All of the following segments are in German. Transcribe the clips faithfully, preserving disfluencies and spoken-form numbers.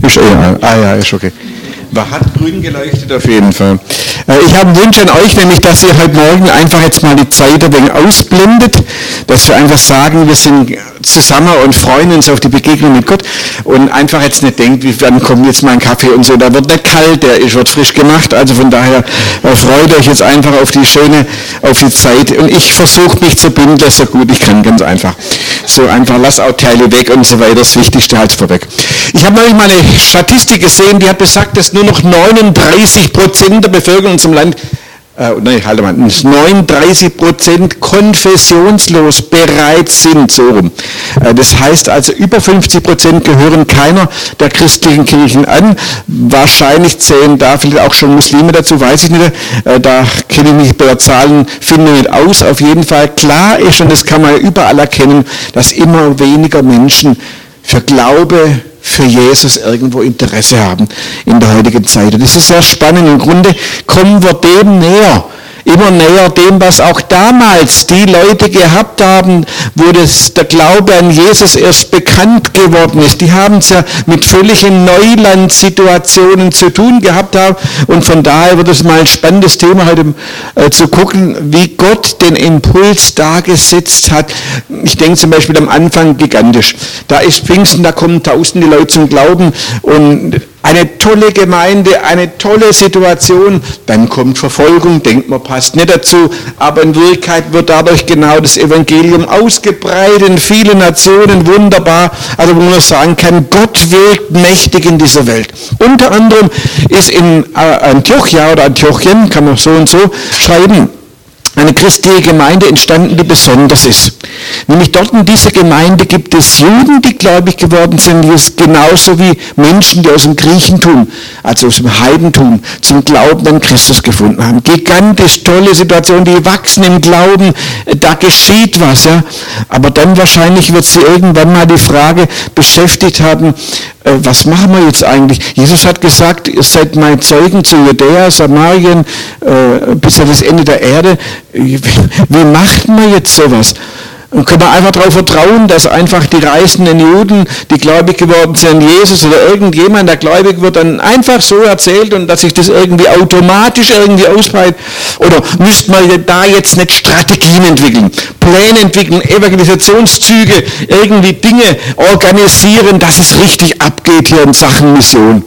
Ist, ja, ah ja, ist okay. Hat grün geleuchtet auf jeden Fall. Ich habe einen Wunsch an euch, nämlich, dass ihr heute Morgen einfach jetzt mal die Zeit ein wenig ausblendet, dass wir einfach sagen, wir sind zusammen und freuen uns auf die Begegnung mit Gott und einfach jetzt nicht denkt, wie wann kommt jetzt mal ein Kaffee und so, da wird nicht kalt, der ist, wird frisch gemacht, also von daher äh, freut euch jetzt einfach auf die schöne, auf die Zeit und ich versuche mich zu bündeln, so gut ich kann, ganz einfach. So einfach, lass auch Teile weg und so weiter, das Wichtigste halt vorweg. Ich habe neulich mal eine Statistik gesehen, die hat besagt, dass nur noch neununddreißig Prozent der Bevölkerung in unserem Land, äh, nein, halt mal, neununddreißig Prozent konfessionslos bereit sind, so rum. Äh, das heißt also, über fünfzig Prozent gehören keiner der christlichen Kirchen an. Wahrscheinlich zählen da vielleicht auch schon Muslime dazu, weiß ich nicht. Äh, da kenne ich mich bei der Zahlenfindung nicht aus. Auf jeden Fall klar ist, und das kann man überall erkennen, dass immer weniger Menschen für Glaube, für Jesus irgendwo Interesse haben in der heutigen Zeit. Und das ist sehr spannend. Im Grunde kommen wir dem näher, immer näher dem, was auch damals die Leute gehabt haben, wo das, der Glaube an Jesus erst bekannt geworden ist. Die haben es ja mit völligen Neulandsituationen zu tun gehabt haben. Und von daher wird es mal ein spannendes Thema heute äh, zu gucken, wie Gott den Impuls da gesetzt hat. Ich denke zum Beispiel am Anfang gigantisch. Da ist Pfingsten, da kommen tausende Leute zum Glauben und eine tolle Gemeinde, eine tolle Situation, dann kommt Verfolgung, denkt man, passt nicht dazu, aber in Wirklichkeit wird dadurch genau das Evangelium ausgebreitet in viele Nationen, wunderbar, also wo man sagen kann, Gott wirkt mächtig in dieser Welt. Unter anderem ist in Antiochia oder Antiochien, kann man so und so schreiben, eine christliche Gemeinde entstanden, die besonders ist. Nämlich dort in dieser Gemeinde gibt es Juden, die gläubig geworden sind, die es genauso wie Menschen, die aus dem Griechentum, also aus dem Heidentum, zum Glauben an Christus gefunden haben. Gigantisch tolle Situation, die wachsen im Glauben, da geschieht was. Ja. Aber dann wahrscheinlich wird sie irgendwann mal die Frage beschäftigt haben, äh, was machen wir jetzt eigentlich? Jesus hat gesagt, ihr seid meine Zeugen zu Judäa, Samarien, äh, bis an das Ende der Erde. Wie macht man jetzt sowas? Und können wir einfach darauf vertrauen, dass einfach die reisenden Juden, die gläubig geworden sind an Jesus oder irgendjemand, der gläubig wird, dann einfach so erzählt und dass sich das irgendwie automatisch irgendwie ausbreitet? Oder müsste man da jetzt nicht Strategien entwickeln, Pläne entwickeln, Evangelisationszüge, irgendwie Dinge organisieren, dass es richtig abgeht hier in Sachen Mission?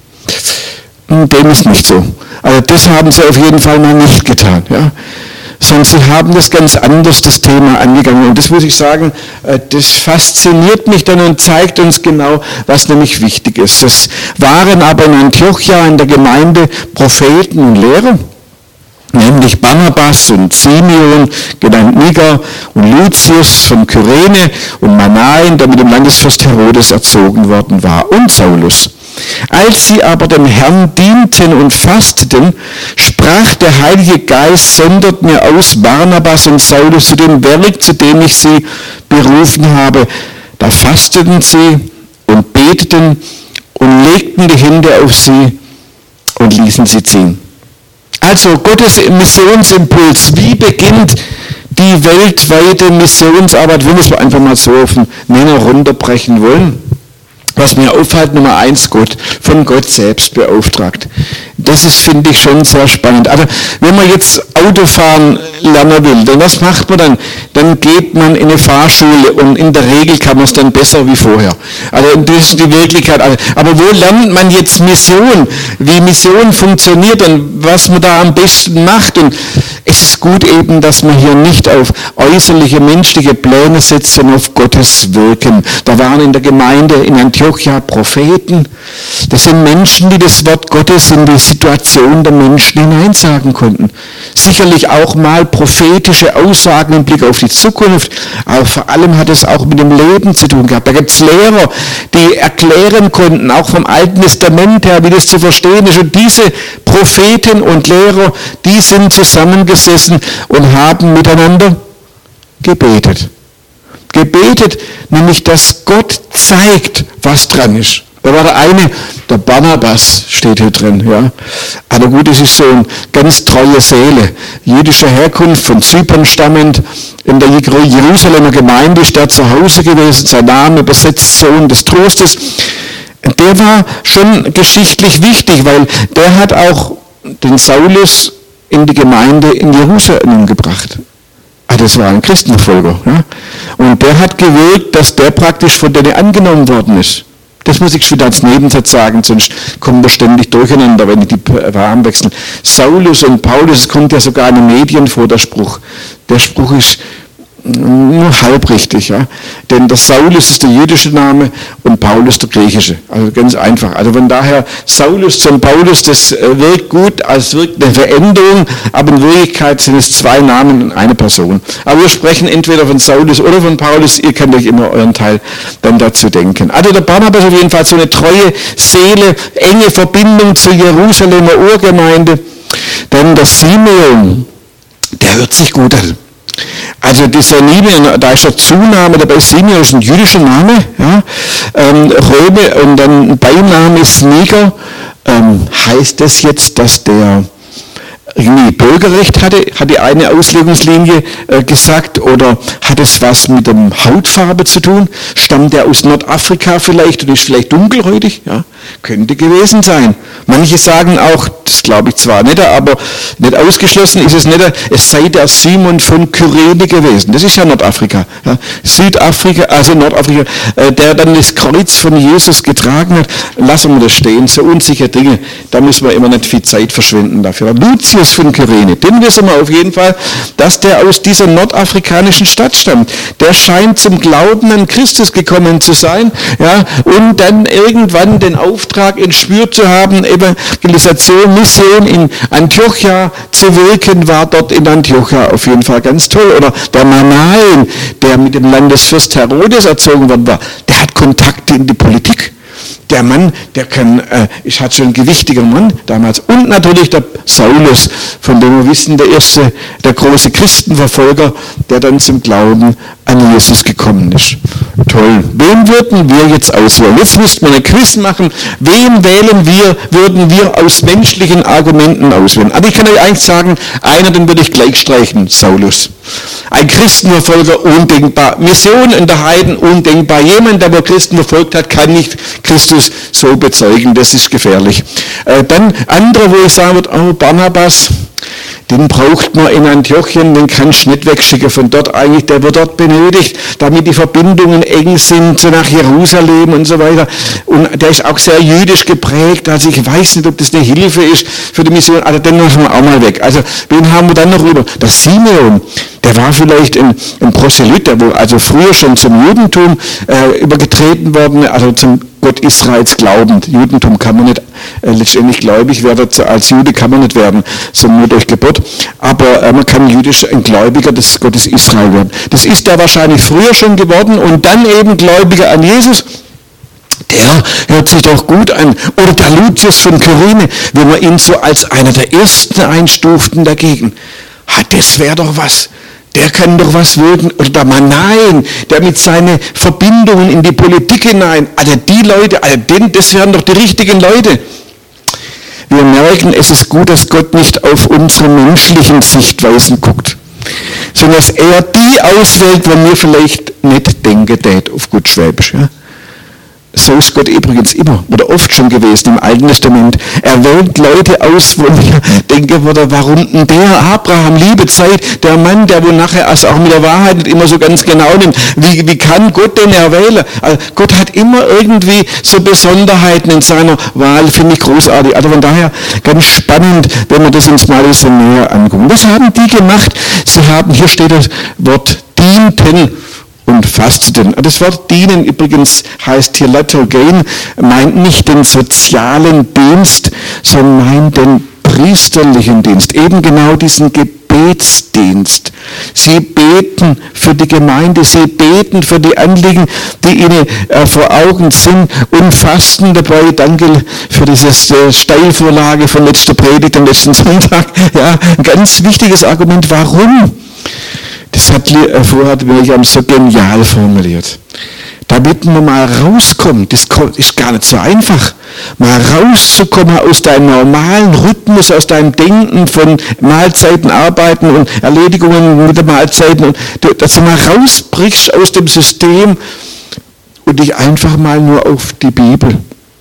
Dem ist nicht so. Also das haben sie auf jeden Fall mal nicht getan. Ja. Sondern sie haben das ganz anders, das Thema angegangen. Und das muss ich sagen, das fasziniert mich dann und zeigt uns genau, was nämlich wichtig ist. Es waren aber in Antiochia in der Gemeinde Propheten und Lehrer, nämlich Barnabas und Simeon, genannt Niger, und Lucius von Kyrene und Manaen, der mit dem Landesfürst Herodes erzogen worden war, und Saulus. Als sie aber dem Herrn dienten und fasteten, sprach der Heilige Geist, sendet mir aus Barnabas und Saulus zu dem Werk, zu dem ich sie berufen habe. Da fasteten sie und beteten und legten die Hände auf sie und ließen sie ziehen. Also Gottes Missionsimpuls, wie beginnt die weltweite Missionsarbeit, wenn wir es einfach mal so auf den Nenner runterbrechen wollen? Was mir auffällt, Nummer eins, Gott, von Gott selbst beauftragt. Das ist, finde ich, schon sehr spannend. Aber wenn man jetzt Autofahren lernen will, dann was macht man dann? Dann geht man in eine Fahrschule und in der Regel kann man es dann besser wie vorher. Also das ist die Wirklichkeit. Aber wo lernt man jetzt Mission? Wie Mission funktioniert und was man da am besten macht? Und es ist gut eben, dass man hier nicht auf äußerliche menschliche Pläne setzt, sondern auf Gottes Wirken. Da waren in der Gemeinde in Antiochia Propheten. Das sind Menschen, die das Wort Gottes in die Situation der Menschen hineinsagen konnten. Sicherlich auch mal prophetische Aussagen im Blick auf die Zukunft, aber vor allem hat es auch mit dem Leben zu tun gehabt. Da gibt es Lehrer, die erklären konnten, auch vom Alten Testament her, wie das zu verstehen ist. Und diese Propheten und Lehrer, die sind zusammengesessen und haben miteinander gebetet. Gebetet, nämlich, dass Gott zeigt, was dran ist. Da war der eine, der Barnabas steht hier drin, ja. Aber gut, es ist so eine ganz treue Seele, jüdischer Herkunft, von Zypern stammend, in der Jerusalemer Gemeinde ist er zu Hause gewesen, sein Name übersetzt Sohn des Trostes. der war schon geschichtlich wichtig, weil der hat auch den Saulus in die Gemeinde in Jerusalem gebracht. Ah, das war ein Christenverfolger. Ja? Und der hat gewirkt, dass der praktisch von denen angenommen worden ist. Das muss ich wieder als Nebensatz sagen, sonst kommen wir ständig durcheinander, wenn ich die Namen wechseln. Saulus und Paulus, es kommt ja sogar in den Medien vor, der Spruch. Der Spruch ist nur halb richtig, ja. Denn der Saulus ist der jüdische Name und Paulus der griechische. Also ganz einfach. Also von daher, Saulus zum Paulus, das wirkt gut, als wirkt eine Veränderung, aber in Wirklichkeit sind es zwei Namen und eine Person. Aber wir sprechen entweder von Saulus oder von Paulus, ihr könnt euch immer euren Teil dann dazu denken. Also der Barnabas auf jeden Fall so eine treue Seele, enge Verbindung zur Jerusalemer Urgemeinde. Dann der Simeon, der hört sich gut an. Also dieser Simeon, da ist der Zunahme dabei, Simeon ist ein jüdischer Name, ja, ähm, Röme und dann Beiname ist Niger. Ähm, heißt das jetzt, dass der irgendwie Bürgerrecht hatte, hat die eine Auslegungslinie äh, gesagt, oder hat es was mit der Hautfarbe zu tun? Stammt er aus Nordafrika vielleicht und ist vielleicht dunkelhäutig? Ja, könnte gewesen sein. Manche sagen auch, das glaube ich zwar nicht, aber nicht ausgeschlossen ist es nicht, es sei der Simon von Kyrene gewesen. Das ist ja Nordafrika. Ja. Südafrika, also Nordafrika, äh, der dann das Kreuz von Jesus getragen hat. Lassen wir das stehen, so unsichere Dinge, da müssen wir immer nicht viel Zeit verschwenden dafür. Lucius von Kyrene, den wissen wir auf jeden Fall, dass der aus dieser nordafrikanischen Stadt stammt. Der scheint zum Glauben an Christus gekommen zu sein, ja, und dann irgendwann den Auftrag entspürt zu haben, Evangelisation, Mission in Antiochia zu wirken, war dort in Antiochia auf jeden Fall ganz toll. Oder der Manaen, der mit dem Landesfürst Herodes erzogen worden war, der hat Kontakte in die Politik. Der Mann, der kann, äh, ist halt schon ein gewichtiger Mann damals. Und natürlich der Saulus, von dem wir wissen, der erste, der große Christenverfolger, der dann zum Glauben an Jesus gekommen ist. Toll. Wen würden wir jetzt auswählen? Jetzt müssten wir eine Quiz machen. Wen wählen wir, würden wir aus menschlichen Argumenten auswählen? Aber ich kann euch eigentlich sagen, einer, den würde ich gleich streichen, Saulus. Ein Christenverfolger, undenkbar. Mission in der Heiden, undenkbar. Jemand, der wohl Christen verfolgt hat, kann nicht Christus so bezeugen. Das ist gefährlich. Äh, dann andere, wo ich sagen würde, oh, Barnabas, den braucht man in Antiochien, den kannst du nicht wegschicken von dort eigentlich, der wird dort benötigt, damit die Verbindungen eng sind, so nach Jerusalem und so weiter. Und der ist auch sehr jüdisch geprägt, also ich weiß nicht, ob das eine Hilfe ist für die Mission, also den machen wir auch mal weg. Also wen haben wir dann noch rüber? Der Simeon, der war vielleicht ein, ein Proselyt, der wohl also früher schon zum Judentum äh, übergetreten worden, also zum Gott Israels glaubend. Judentum kann man nicht äh, letztendlich gläubig werden, als Jude kann man nicht werden, sondern nur durch Geburt. Aber äh, man kann jüdisch ein Gläubiger des Gottes Israel werden. Das ist er wahrscheinlich früher schon geworden und dann eben Gläubiger an Jesus. Der hört sich doch gut an. Oder der Lucius von Kyrene, wenn man ihn so als einer der ersten einstuften dagegen. Ha, das wäre doch was. Der kann doch was wirken, oder der Manaen, der mit seinen Verbindungen in die Politik hinein, also die Leute, also den, das wären doch die richtigen Leute. Wir merken, es ist gut, dass Gott nicht auf unsere menschlichen Sichtweisen guckt, sondern dass er die auswählt, wo wir vielleicht nicht denken, tät, auf gut Schwäbisch. Ja? So ist Gott übrigens immer, oder oft schon gewesen im Alten Testament. Er wählt Leute aus, wo wir denken, warum denn der Abraham, liebe Zeit, der Mann, der wohl nachher also auch mit der Wahrheit nicht immer so ganz genau nimmt. Wie, wie kann Gott den erwählen? Also Gott hat immer irgendwie so Besonderheiten in seiner Wahl, finde ich großartig. Also von daher ganz spannend, wenn wir das uns mal so näher angucken. Was haben die gemacht? Sie haben, hier steht das Wort dienten und fasteten. Das Wort dienen übrigens heißt hier Latogein, meint nicht den sozialen Dienst, sondern meint den priesterlichen Dienst, eben genau diesen Gebetsdienst. Sie beten für die Gemeinde, sie beten für die Anliegen, die ihnen äh, vor Augen sind und fasten dabei. Danke für diese äh, Steilvorlage von letzter Predigt am letzten Sonntag. Ja, ein ganz wichtiges Argument. Warum? Das hat vorher William so genial formuliert. Damit man mal rauskommt, das ist gar nicht so einfach, mal rauszukommen aus deinem normalen Rhythmus, aus deinem Denken von Mahlzeiten, Arbeiten und Erledigungen mit den Mahlzeiten, und dass du mal rausbrichst aus dem System und dich einfach mal nur auf die Bibel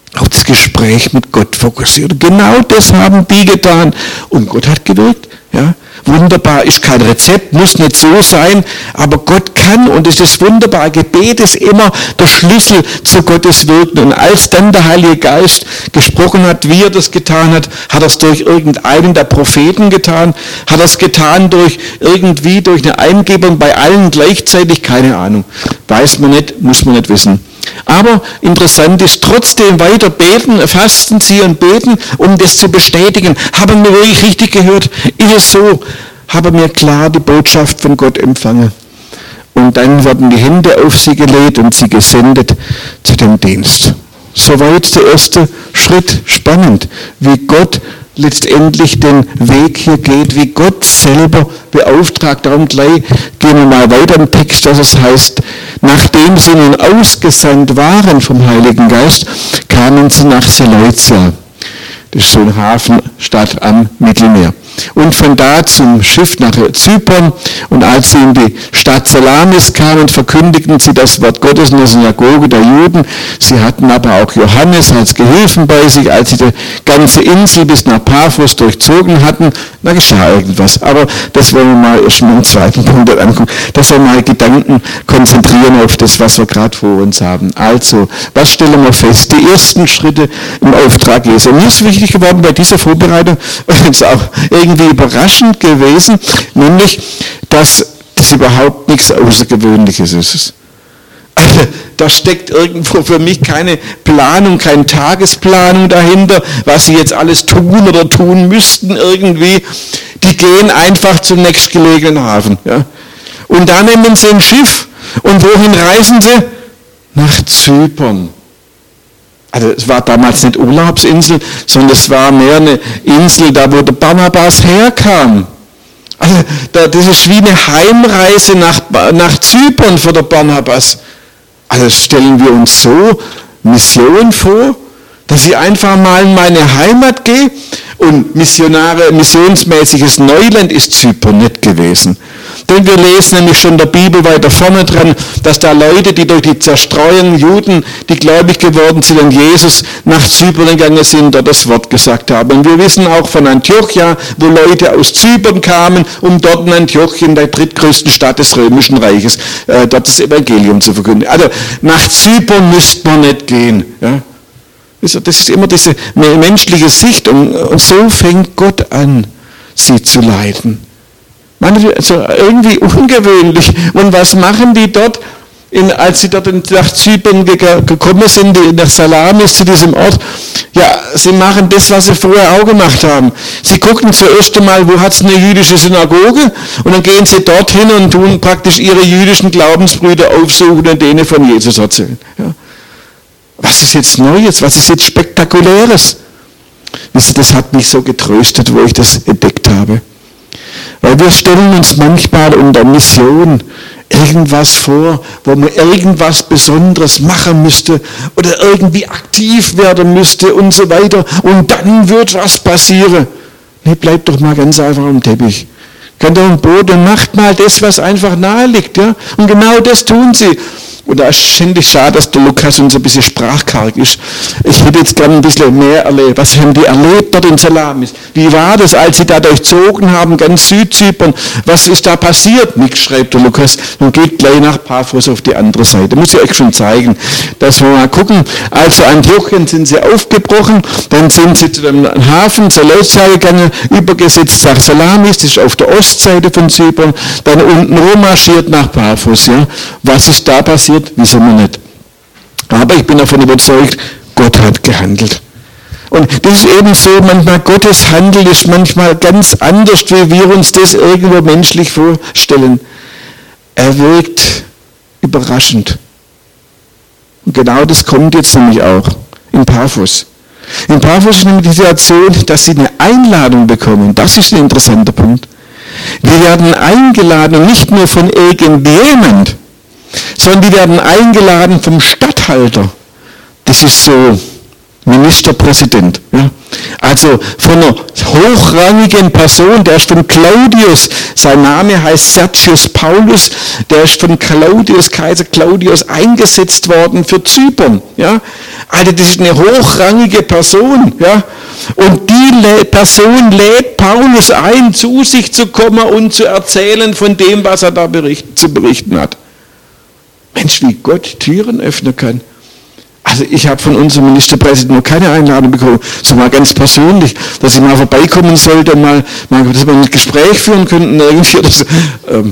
auf das Gespräch mit Gott fokussiert. Genau das haben die getan. Und Gott hat gewirkt. Ja? Wunderbar, ist kein Rezept, muss nicht so sein, aber Gott kann, und es ist wunderbar. Gebet ist immer der Schlüssel zu Gottes Wirken. Und als dann der Heilige Geist gesprochen hat, wie er das getan hat, hat er es durch irgendeinen der Propheten getan, hat er es getan durch irgendwie, durch eine Eingebung bei allen gleichzeitig, keine Ahnung. Weiß man nicht, muss man nicht wissen. Aber interessant ist, trotzdem weiter beten, fasten sie und beten, um das zu bestätigen. Haben wir wirklich richtig gehört? Ist es so? Haben wir klar die Botschaft von Gott empfangen? Und dann werden die Hände auf sie gelegt und sie gesendet zu dem Dienst. Soweit der erste Schritt. Spannend, wie Gott letztendlich den Weg hier geht, wie Gott selber beauftragt. Darum gleich gehen wir mal weiter im Text, dass es heißt, nachdem sie nun ausgesandt waren vom Heiligen Geist, kamen sie nach Seleucia. Das ist so eine Hafenstadt am Mittelmeer. Und von da zum Schiff nach Zypern. Und als sie in die Stadt Salamis kamen, verkündigten sie das Wort Gottes in der Synagoge der Juden. Sie hatten aber auch Johannes als Gehilfen bei sich. Als sie die ganze Insel bis nach Paphos durchzogen hatten, da geschah irgendwas. Aber das wollen wir mal erst mal im zweiten Punkt angucken. Dass wir mal Gedanken konzentrieren auf das, was wir gerade vor uns haben. Also, was stellen wir fest? Die ersten Schritte im Auftrag Jesu. Mir ist wichtig geworden bei dieser Vorbereitung, und es ist auch irgendwie überraschend gewesen, nämlich, dass das überhaupt nichts Außergewöhnliches ist. Also, da steckt irgendwo für mich keine Planung, keine Tagesplanung dahinter, was sie jetzt alles tun oder tun müssten irgendwie. Die gehen einfach zum nächstgelegenen Hafen. Ja. Und da nehmen sie ein Schiff. Und wohin reisen sie? Nach Zypern. Also es war damals nicht Urlaubsinsel, sondern es war mehr eine Insel, da wo der Barnabas herkam. Also das ist wie eine Heimreise nach, nach Zypern für der Barnabas. Also stellen wir uns so Mission vor, dass ich einfach mal in meine Heimat gehe, und Missionare, missionsmäßiges Neuland ist Zypern nicht gewesen. Denn wir lesen nämlich schon in der Bibel weiter vorne dran, dass da Leute, die durch die Zerstreuung Juden, die gläubig geworden sind an Jesus, nach Zypern gegangen sind, dort das Wort gesagt haben. Und wir wissen auch von Antiochia, wo Leute aus Zypern kamen, um dort in Antiochien, der drittgrößten Stadt des Römischen Reiches, äh, dort das Evangelium zu verkünden. Also nach Zypern müsste man nicht gehen. Ja? Das ist immer diese menschliche Sicht, und, und so fängt Gott an, sie zu leiten. Also irgendwie ungewöhnlich. Und was machen die dort, in, als sie dort nach Zypern gekommen sind, nach Salamis, zu diesem Ort? Ja, sie machen das, was sie vorher auch gemacht haben. Sie gucken zuerst einmal, wo hat es eine jüdische Synagoge, und dann gehen sie dorthin und tun praktisch ihre jüdischen Glaubensbrüder aufsuchen und denen von Jesus erzählen. Ja. Was ist jetzt Neues? Was ist jetzt Spektakuläres? Wisst ihr, das hat mich so getröstet, wo ich das entdeckt habe. Weil wir stellen uns manchmal unter Mission irgendwas vor, wo man irgendwas Besonderes machen müsste oder irgendwie aktiv werden müsste und so weiter, und dann wird was passieren. Nee, bleibt doch mal ganz einfach am Teppich. Geht doch im Boot und macht mal das, was einfach nahe liegt. Ja? Und genau das tun sie. Und da ist ständig schade, dass der Lukas uns ein bisschen sprachkarg ist. Ich hätte jetzt gerne ein bisschen mehr erlebt. Was haben die erlebt dort in Salamis? Wie war das, als sie da durchzogen haben, ganz Südzypern? Was ist da passiert? Nichts, schreibt der Lukas, und geht gleich nach Paphos auf die andere Seite. Muss ich euch schon zeigen, dass wir mal gucken. Also Antiochien sind sie aufgebrochen, dann sind sie zu dem Hafen Seleucia gegangen, übergesetzt nach Salamis, das ist auf der Ostseite von Zypern, dann unten rummarschiert nach Paphos. Ja? Was ist da passiert? Wissen wir nicht. Aber ich bin davon überzeugt, Gott hat gehandelt. Und das ist eben so, manchmal Gottes Handeln ist manchmal ganz anders, wie wir uns das irgendwo menschlich vorstellen. Er wirkt überraschend. Und genau das kommt jetzt nämlich auch in Paphos. In Paphos ist nämlich die Situation, dass sie eine Einladung bekommen. Das ist ein interessanter Punkt. Wir werden eingeladen, nicht nur von irgendjemand, sondern die werden eingeladen vom Statthalter. Das ist so, Ministerpräsident. Ja. Also von einer hochrangigen Person, der ist von Claudius, sein Name heißt Sergius Paulus, der ist von Claudius, Kaiser Claudius eingesetzt worden für Zypern. Ja. Also das ist eine hochrangige Person. Ja. Und die Person lädt Paulus ein, zu sich zu kommen und zu erzählen von dem, was er da bericht, zu berichten hat. Mensch, wie Gott Türen öffnen kann. Also ich habe von unserem Ministerpräsidenten noch keine Einladung bekommen, so mal ganz persönlich, dass ich mal vorbeikommen sollte und mal, mal dass wir ein Gespräch führen könnten irgendwie oder so. Ähm,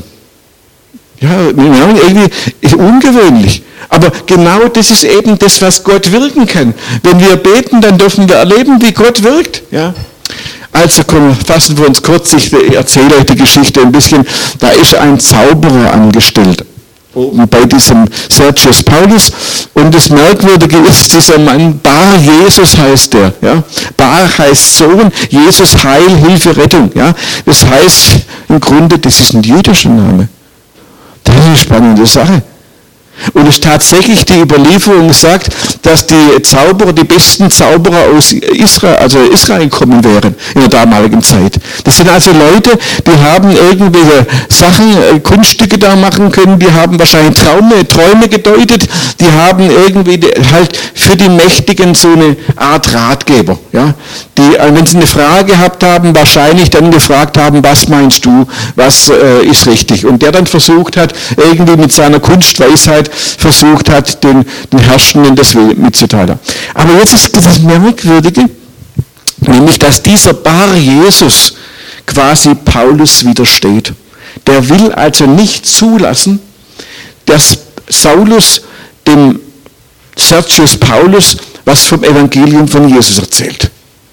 ja, irgendwie ist ungewöhnlich. Aber genau das ist eben das, was Gott wirken kann. Wenn wir beten, dann dürfen wir erleben, wie Gott wirkt. Ja. Also komm, fassen wir uns kurz, ich erzähle euch die Geschichte ein bisschen. Da ist ein Zauberer angestellt. Bei diesem Sergius Paulus. Und das Merkwürdige ist, dieser Mann, Bar Jesus heißt der. Ja? Bar heißt Sohn, Jesus Heil, Hilfe, Rettung. Ja? Das heißt im Grunde, das ist ein jüdischer Name. Das ist eine spannende Sache. Und es tatsächlich die Überlieferung sagt, dass die Zauberer, die besten Zauberer aus Israel, also Israel kommen wären in der damaligen Zeit. Das sind also Leute, die haben irgendwelche Sachen, Kunststücke da machen können, die haben wahrscheinlich Traume, Träume gedeutet, die haben irgendwie halt für die Mächtigen so eine Art Ratgeber, ja, die, wenn sie eine Frage gehabt haben, wahrscheinlich dann gefragt haben, was meinst du, was äh, ist richtig? Und der dann versucht hat, irgendwie mit seiner Kunstweisheit versucht hat, den, den Herrschenden das mitzuteilen. Aber jetzt ist das Merkwürdige, nämlich, dass dieser Bar Jesus quasi Paulus widersteht. Der will also nicht zulassen, dass Saulus dem Sergius Paulus was vom Evangelium von Jesus erzählt.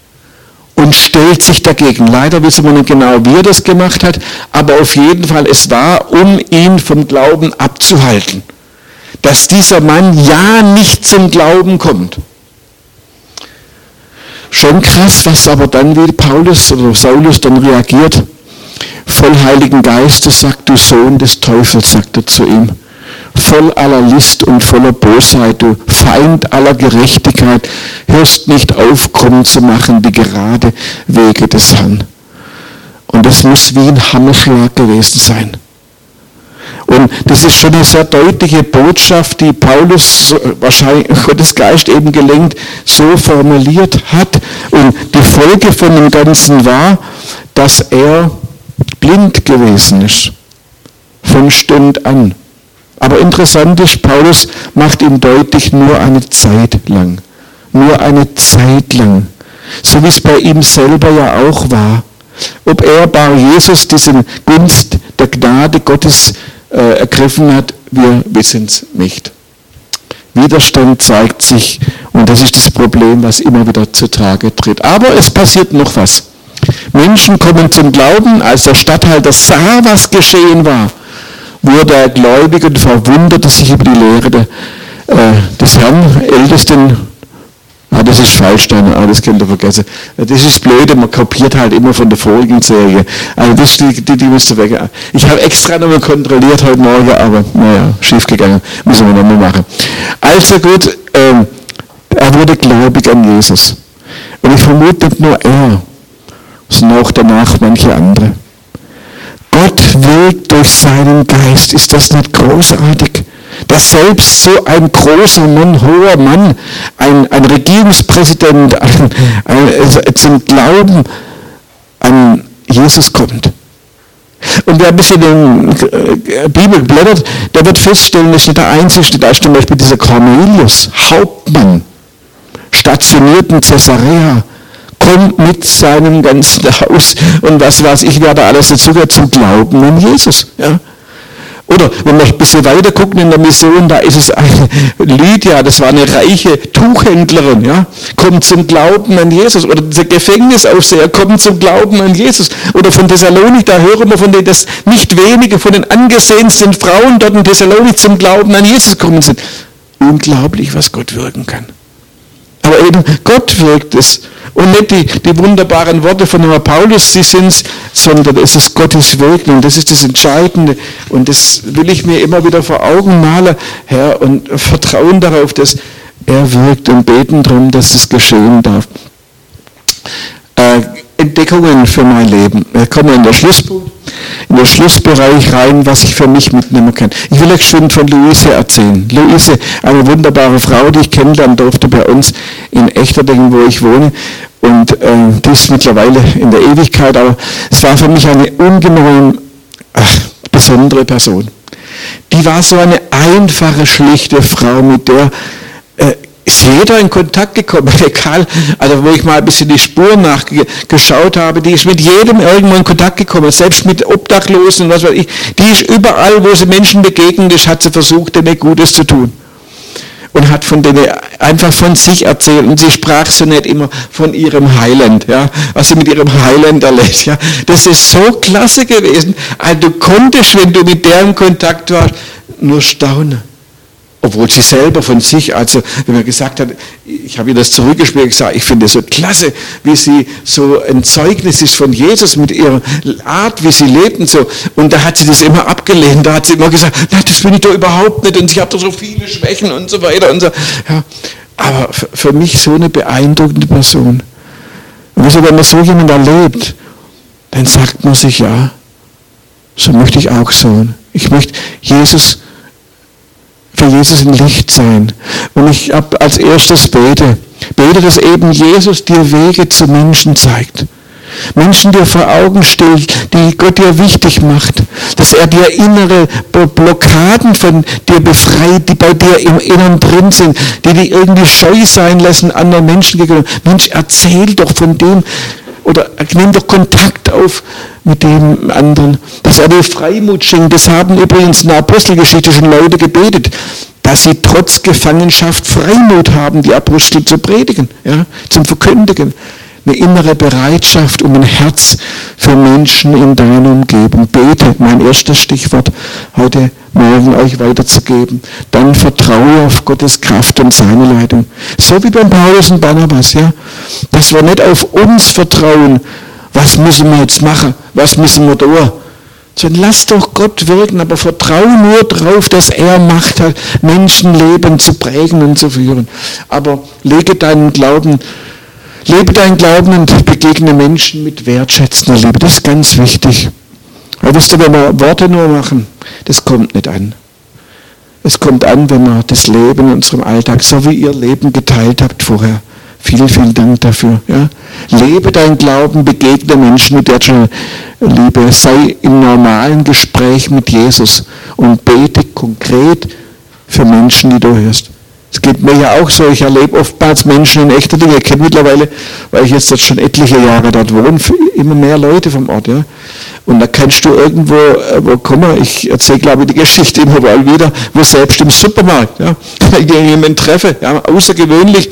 Und stellt sich dagegen. Leider wissen wir nicht genau, wie er das gemacht hat, aber auf jeden Fall, es war, um ihn vom Glauben abzuhalten. Dass dieser Mann ja nicht zum Glauben kommt. Schon krass, was aber dann wie Paulus oder Saulus dann reagiert. Voll Heiligen Geistes sagt, du Sohn des Teufels, sagt er zu ihm. Voll aller List und voller Bosheit, du Feind aller Gerechtigkeit, hörst nicht auf, krumm zu machen die gerade Wege des Herrn. Und das muss wie ein Hammerschlag gewesen sein. Und das ist schon eine sehr deutliche Botschaft, die Paulus wahrscheinlich Gottes Geist eben gelenkt so formuliert hat. Und die Folge von dem Ganzen war, dass er blind gewesen ist. Von Stund an. Aber interessant ist, Paulus macht ihm deutlich, nur eine Zeit lang. Nur eine Zeit lang. So wie es bei ihm selber ja auch war. Ob er Bar Jesus diesen Gunst der Gnade Gottes äh, ergriffen hat, wir wissen es nicht. Widerstand zeigt sich und das ist das Problem, was immer wieder zutage tritt. Aber es passiert noch was. Menschen kommen zum Glauben, als der Statthalter sah, was geschehen war, wurde er gläubig und verwunderte sich über die Lehre de, äh, des Herrn, Ältesten. Ah, das ist falsch, dann, ah, das könnt ihr vergessen. Das ist blöd, man kopiert halt immer von der vorigen Serie. Also das, die, die, die müsst ihr weg. Ich habe extra nochmal kontrolliert heute Morgen, aber naja, schief gegangen. Müssen wir nochmal machen. Also gut, ähm, er wurde gläubig an Jesus. Und ich vermute nicht nur er, sondern auch danach manche andere. Gott wirkt durch seinen Geist. Ist das nicht großartig? Dass selbst so ein großer Mann, hoher Mann, ein, ein Regierungspräsident, ein, ein, zum Glauben an Jesus kommt. Und wer ein bisschen in der Bibel blättert, der wird feststellen, dass nicht der Einzige, da ist zum Beispiel dieser Cornelius, Hauptmann, stationiert in Caesarea, kommt mit seinem ganzen Haus und was weiß ich, wer da alles dazu gehört, zum Glauben an Jesus. Ja. Oder wenn wir ein bisschen weiter gucken in der Mission, da ist es eine Lydia, das war eine reiche Tuchhändlerin, ja, kommt zum Glauben an Jesus. Oder dieser Gefängnisaufseher kommt zum Glauben an Jesus. Oder von Thessalonik, da hören wir von denen, dass nicht wenige von den angesehensten Frauen dort in Thessalonik zum Glauben an Jesus gekommen sind. Unglaublich, was Gott wirken kann. Aber eben Gott wirkt es. Und nicht die, die wunderbaren Worte von Herrn Paulus, sie sind es, sondern es ist Gottes Wirken. Und das ist das Entscheidende. Und das will ich mir immer wieder vor Augen malen, Herr, und vertrauen darauf, dass Er wirkt und beten darum, dass es geschehen darf. Äh, Entdeckungen für mein Leben. Wir kommen in den Schlusspunkt, in den Schlussbereich rein, was ich für mich mitnehmen kann. Ich will euch schon von Luise erzählen. Luise, eine wunderbare Frau, die ich kennenlernen durfte bei uns in Echterdingen, wo ich wohne. Und äh, die ist mittlerweile in der Ewigkeit, aber es war für mich eine ungemein ach, besondere Person. Die war so eine einfache, schlichte Frau, mit der äh, ist jeder in Kontakt gekommen, egal, also wo ich mal ein bisschen die Spuren nachgeschaut habe, die ist mit jedem irgendwo in Kontakt gekommen, selbst mit Obdachlosen und was weiß ich. Die ist überall, wo sie Menschen begegnet ist, hat sie versucht, denen Gutes zu tun. Und hat von denen einfach von sich erzählt. Und sie sprach so nicht immer von ihrem Heiland, ja, was sie mit ihrem Heiland erlebt. Ja. Das ist so klasse gewesen. Also du konntest, wenn du mit der in Kontakt warst, nur staunen. Obwohl sie selber von sich, also wenn man gesagt hat, ich habe ihr das zurückgespielt, gesagt, ich finde es so klasse, wie sie so ein Zeugnis ist von Jesus mit ihrer Art, wie sie lebten so. Und da hat sie das immer abgelehnt, da hat sie immer gesagt, nein, das bin ich doch überhaupt nicht und ich habe doch so viele Schwächen und so weiter und so. Ja, aber für mich so eine beeindruckende Person. Und wieso, wenn man so jemanden erlebt, dann sagt man sich, ja, so möchte ich auch sein. Ich möchte Jesus für Jesus ein Licht sein. Und ich als erstes bete, bete, dass eben Jesus dir Wege zu Menschen zeigt. Menschen dir vor Augen stellt, die Gott dir wichtig macht. Dass er dir innere Blockaden von dir befreit, die bei dir im Inneren drin sind, die dich irgendwie scheu sein lassen anderen Menschen gegenüber. Mensch, erzähl doch von dem, oder nimm doch Kontakt auf mit dem anderen, dass er dir Freimut schenkt. Das haben übrigens in der Apostelgeschichte schon Leute gebetet, dass sie trotz Gefangenschaft Freimut haben, die Apostel zu predigen, ja, zum Verkündigen. Eine innere Bereitschaft und ein Herz für Menschen in deiner Umgebung. Bete, mein erstes Stichwort, heute Morgen euch weiterzugeben. Dann vertraue auf Gottes Kraft und seine Leitung. So wie beim Paulus und Barnabas, ja. Dass wir nicht auf uns vertrauen, was müssen wir jetzt machen, was müssen wir tun. Sondern lass doch Gott wirken, aber vertraue nur darauf, dass er Macht hat, Menschenleben zu prägen und zu führen. Aber lege deinen Glauben Lebe deinen Glauben und begegne Menschen mit wertschätzender Liebe. Das ist ganz wichtig. Weil wisst ihr, wenn wir Worte nur machen, das kommt nicht an. Es kommt an, wenn wir das Leben in unserem Alltag, so wie ihr Leben geteilt habt vorher. Vielen, vielen Dank dafür. Ja. Lebe deinen Glauben, begegne Menschen mit wertschätzender Liebe. Sei im normalen Gespräch mit Jesus und bete konkret für Menschen, die du hörst. Es geht mir ja auch so, ich erlebe oftmals Menschen in Echterdingen, ich kenne mittlerweile, weil ich jetzt dort schon etliche Jahre dort wohne, immer mehr Leute vom Ort, ja. Und da kannst du irgendwo, wo kommen, ich erzähle glaube ich die Geschichte immer mal wieder, wo selbst im Supermarkt, ja, ich jemanden treffe, ja, außergewöhnlich.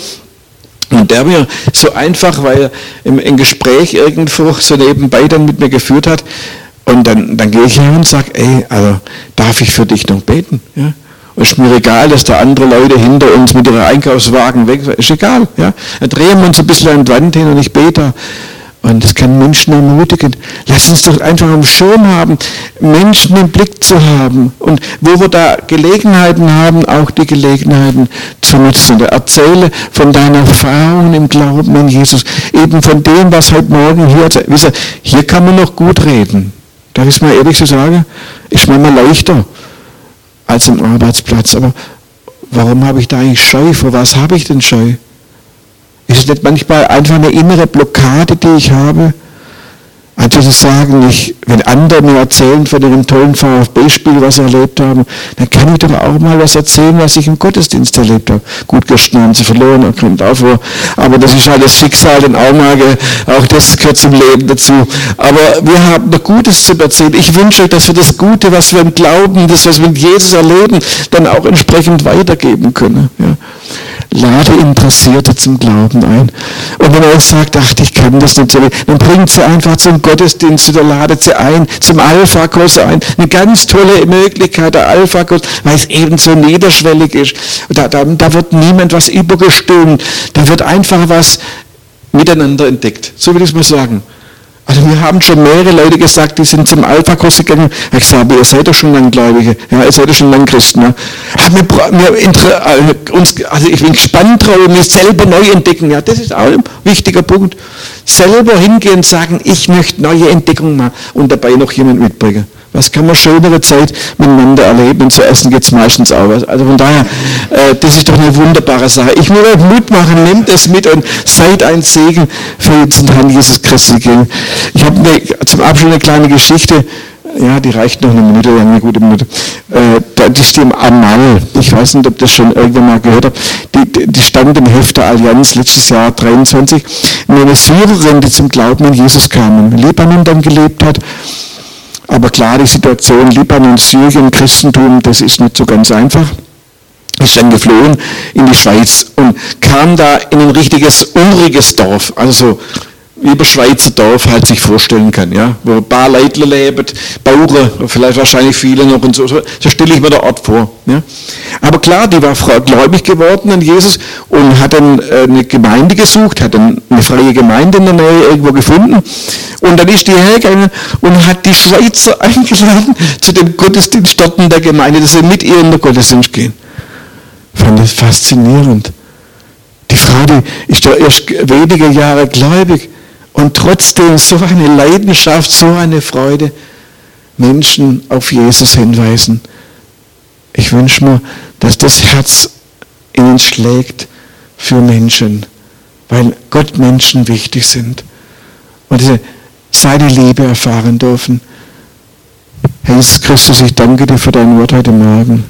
Und der mir so einfach, weil er im, im Gespräch irgendwo so nebenbei dann mit mir geführt hat, und dann, dann gehe ich hin und sage, ey, also darf ich für dich noch beten, ja. Ist mir egal, dass da andere Leute hinter uns mit ihren Einkaufswagen weg sind. Ist egal. Ja. Dann drehen wir uns ein bisschen an die Wand hin und ich bete. Und das kann Menschen ermutigen. Lass uns doch einfach am Schirm haben, Menschen im Blick zu haben. Und wo wir da Gelegenheiten haben, auch die Gelegenheiten zu nutzen. Und erzähle von deiner Erfahrung im Glauben an Jesus. Eben von dem, was heute Morgen hier, wisst ihr, hier kann man noch gut reden. Darf ich es mal ehrlich so sagen? Ist manchmal leichter als am Arbeitsplatz. Aber warum habe ich da eigentlich Scheu? Vor was habe ich denn Scheu? Ist es nicht manchmal einfach eine innere Blockade, die ich habe? Also zu sagen, ich, wenn andere mir erzählen von ihrem tollen VfB-Spiel, was sie erlebt haben, dann kann ich doch auch mal was erzählen, was ich im Gottesdienst erlebt habe. Gut, gestern haben sie verloren, das kommt auch vor. Aber das ist halt das Schicksal, den Augenmerk, auch das gehört zum Leben dazu. Aber wir haben noch Gutes zu erzählen. Ich wünsche euch, dass wir das Gute, was wir im Glauben, das, was wir mit Jesus erleben, dann auch entsprechend weitergeben können. Ja. Lade Interessierte zum Glauben ein. Und wenn er euch sagt, ach, ich kann das nicht so, dann bringt sie einfach zum Gottesdienst oder ladet sie ein, zum Alpha-Kurs ein. Eine ganz tolle Möglichkeit, der Alpha-Kurs, weil es eben so niederschwellig ist. Da, da, da wird niemand was übergestülpt. Da wird einfach was miteinander entdeckt. So will ich es mal sagen. Also wir haben schon mehrere Leute gesagt, die sind zum Alpha-Kurs gegangen. Ich habe gesagt, aber ihr seid doch schon lang Gläubige. Ja, ihr seid doch schon lang Christen. Ja. Wir, wir, uns, also ich bin gespannt drauf, wir selber neu entdecken. Ja, das ist auch ein wichtiger Punkt. Selber hingehen und sagen, ich möchte neue Entdeckungen machen und dabei noch jemand mitbringen. Was kann man schönere Zeit miteinander erleben? Und zu essen geht es meistens auch. Also von daher, äh, das ist doch eine wunderbare Sache. Ich will euch Mut machen, nehmt es mit und seid ein Segen für unseren Herrn Jesus Christus. Ich habe zum Abschluss eine kleine Geschichte, ja, die reicht noch eine Minute, eine gute Minute. Äh, das ist die Amal. Ich weiß nicht, ob das schon irgendwann mal gehört habt. Die, die stand im Heft der Allianz letztes Jahr dreiundzwanzig. Eine Syrerin, die zum Glauben an Jesus kam, im Libanon dann gelebt hat. Aber klar, die Situation Libanon, Syrien, Christentum, das ist nicht so ganz einfach. Ist dann geflohen in die Schweiz und kam da in ein richtiges, uriges Dorf, also so wie ein Schweizer Dorf halt sich vorstellen kann, ja, wo ein paar Leute leben, Bauern, vielleicht wahrscheinlich viele noch und so, so, so stelle ich mir der Ort vor. Ja. Aber klar, die war gläubig geworden an Jesus und hat dann eine Gemeinde gesucht, hat dann eine freie Gemeinde in der Nähe irgendwo gefunden und dann ist die hergegangen und hat die Schweizer eingeladen zu dem Gottesdienst dort in der Gemeinde, dass sie mit ihr in den Gottesdienst gehen. Ich fand das faszinierend. Die Frau, die ist da erst wenige Jahre gläubig und trotzdem so eine Leidenschaft, so eine Freude, Menschen auf Jesus hinweisen. Ich wünsche mir, dass das Herz in uns schlägt für Menschen, weil Gott Menschen wichtig sind und diese seine Liebe erfahren dürfen. Herr Jesus Christus, ich danke dir für dein Wort heute Morgen.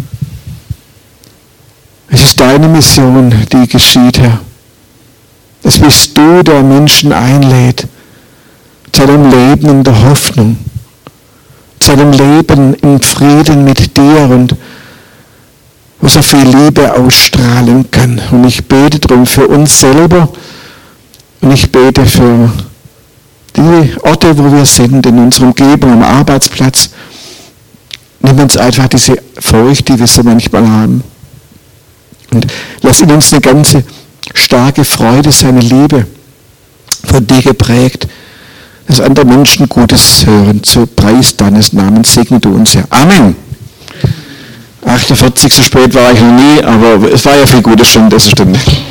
Es ist deine Mission, die geschieht, Herr. Es bist du, der Menschen einlädt zu einem Leben in der Hoffnung, zu einem Leben im Frieden mit dir und wo so viel Liebe ausstrahlen kann. Und ich bete darum für uns selber und ich bete für die Orte, wo wir sind, in unserer Umgebung, am Arbeitsplatz. Nimm uns einfach diese Furcht, die wir so manchmal haben. Und lass in uns eine ganze starke Freude, seine Liebe von dir geprägt, dass andere Menschen Gutes hören, zu Preis deines Namens segne du uns, Herr. Amen. achtundvierzig, so spät war ich noch nie, aber es war ja viel Gutes schon in dieser Stunde.